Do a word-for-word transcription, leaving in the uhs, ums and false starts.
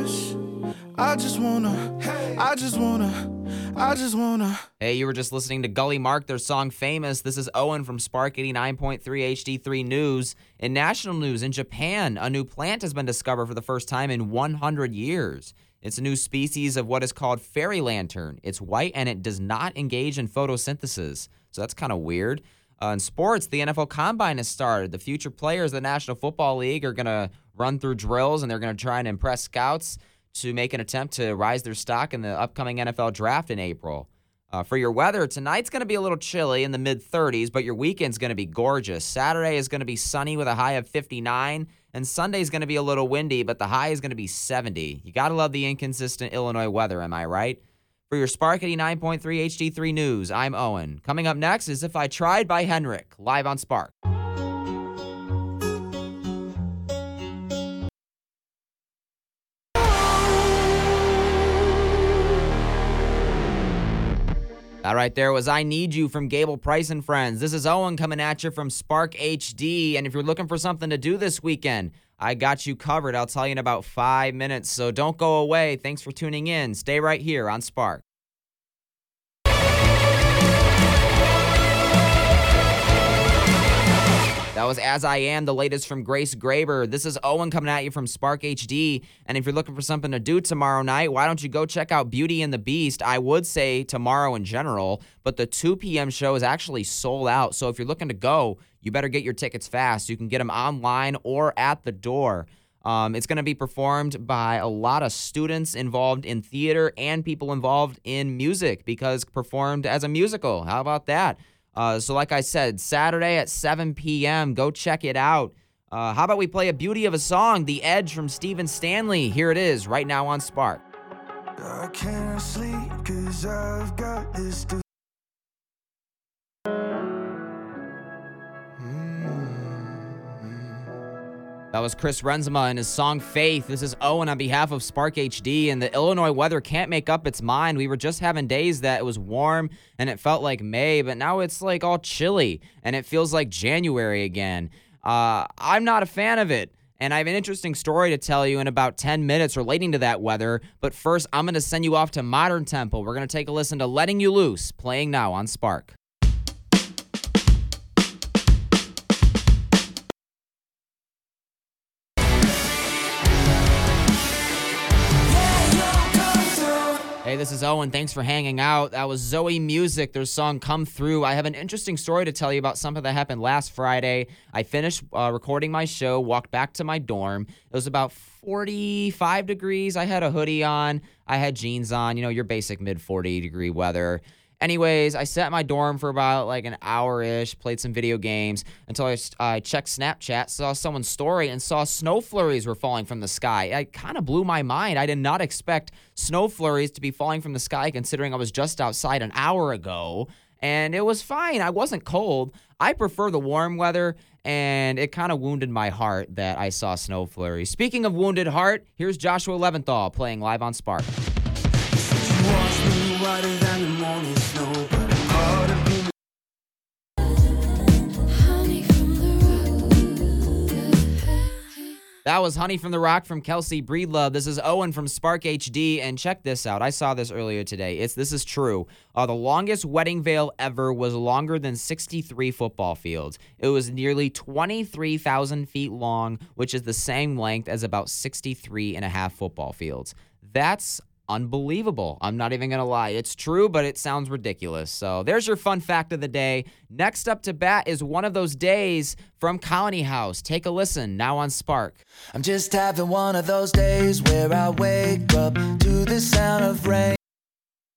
rush. I just wanna, I just wanna, I just wanna. Hey, you were just listening to Gully Mark, their song Famous. This is Owen from Spark eighty-nine point three H D three News. In national news, in Japan, a new plant has been discovered for the first time in one hundred years. It's a new species of what is called fairy lantern. It's white and it does not engage in photosynthesis. So that's kind of weird. Uh, in sports, the N F L Combine has started. The future players of the National Football League are going to run through drills and they're going to try and impress scouts to make an attempt to rise their stock in the upcoming N F L draft in April. Uh, for your weather, tonight's going to be a little chilly in the mid thirties, but your weekend's going to be gorgeous. Saturday is going to be sunny with a high of fifty-nine, and Sunday's going to be a little windy, but the high is going to be seventy. You got to love the inconsistent Illinois weather, am I right? For your Spark eighty-nine point three H D three News, I'm Owen. Coming up next is If I Tried by Henrik, live on Spark. That right there was I Need You from Gable Price and Friends. This is Owen coming at you from Spark H D. And if you're looking for something to do this weekend, I got you covered. I'll tell you in about five minutes. So don't go away. Thanks for tuning in. Stay right here on Spark. That was As I Am, the latest from Grace Graber. This is Owen coming at you from Spark H D. And if you're looking for something to do tomorrow night, why don't you go check out Beauty and the Beast? I would say tomorrow in general, but the two p.m. show is actually sold out. So if you're looking to go, you better get your tickets fast. You can get them online or at the door. Um, it's going to be performed by a lot of students involved in theater and people involved in music because performed as a musical. How about that? Uh, so like I said, Saturday at seven p.m., go check it out. Uh, how about we play a beauty of a song, The Edge from Stephen Stanley. Here it is, right now on Spark. I can't sleep 'cause I've got this to That was Chris Renzema and his song Faith. This is Owen on behalf of Spark H D, and the Illinois weather can't make up its mind. We were just having days that it was warm and it felt like May, but now it's like all chilly and it feels like January again. Uh, I'm not a fan of it, and I have an interesting story to tell you in about ten minutes relating to that weather, but first I'm going to send you off to Modern Temple. We're going to take a listen to Letting You Loose, playing now on Spark. Hey, this is Owen. Thanks for hanging out. That was Zoe Music, their song Come Through. I have an interesting story to tell you about something that happened last Friday. I finished uh, recording my show, walked back to my dorm. It was about forty-five degrees. I had a hoodie on. I had jeans on, you know, your basic mid forty degree weather. Anyways, I sat in my dorm for about like an hour-ish, played some video games until I, I checked Snapchat, saw someone's story, and saw snow flurries were falling from the sky. It kind of blew my mind. I did not expect snow flurries to be falling from the sky considering I was just outside an hour ago, and it was fine. I wasn't cold. I prefer the warm weather, and it kind of wounded my heart that I saw snow flurries. Speaking of wounded heart, here's Joshua Leventhal playing live on Spark. whiter than the morning snow, but I'm caught up in That was Honey from the Rock from Kelsey Breedlove. This is Owen from Spark H D, and check this out. I saw this earlier today. It's This is true. Uh, the longest wedding veil ever was longer than sixty-three football fields. It was nearly twenty-three thousand feet long, which is the same length as about sixty-three and a half football fields. That's unbelievable. I'm not even going to lie. It's true, but it sounds ridiculous. So there's your fun fact of the day. Next up to bat is One of Those Days from Colony House. Take a listen now on Spark. I'm just having one of those days where I wake up to the sound of rain.